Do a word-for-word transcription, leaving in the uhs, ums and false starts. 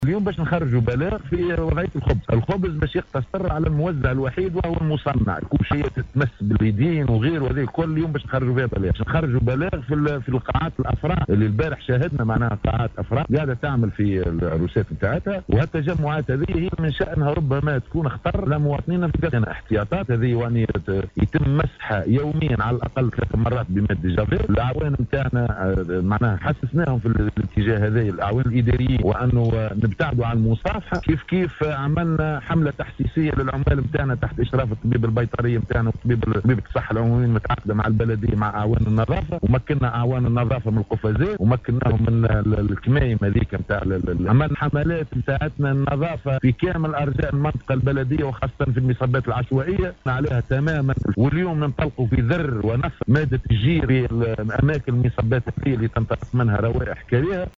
اليوم باش نخرجوا بلاغ في وضعيه الخبز، الخبز باش يقتصر على الموزع الوحيد وهو المصنع، كل شيء تتمس باليدين وغيره، وهذه الكل اليوم باش نخرجوا فيها بلاغ، باش نخرجوا بلاغ في في القاعات الافراح اللي البارح شاهدنا معناها قاعات افراح قاعده تعمل في العروسات نتاعتها، وهالتجمعات هذه هي من شانها ربما تكون خطر لمواطنينا في كافة احتياطات هذه، وان يتم مسحها يوميا على الاقل ثلاث مرات بماء ديجافير. الاعوان نتاعنا معناها حسسناهم في الاتجاه هذا الاعوان الاداريين وانه نبتعدوا عن المصافحه، كيف كيف عملنا حمله تحسيسيه للعمال نتاعنا تحت اشراف الطبيب البيطري نتاعنا وطبيب طبيبه الصحه العموميه متعاقده مع البلديه مع اعوان النظافه، ومكننا اعوان النظافه من القفازات ومكناهم من الكمايم هذيك نتاع عملنا حملات نتاعتنا النظافه في كامل ارجاء المنطقه البلديه وخاصه في المصابات العشوائيه عليها تماما. واليوم ننطلقوا في ذر ونفر ماده الجير في اماكن المصابات اللي تنطلق منها روائح كريهه.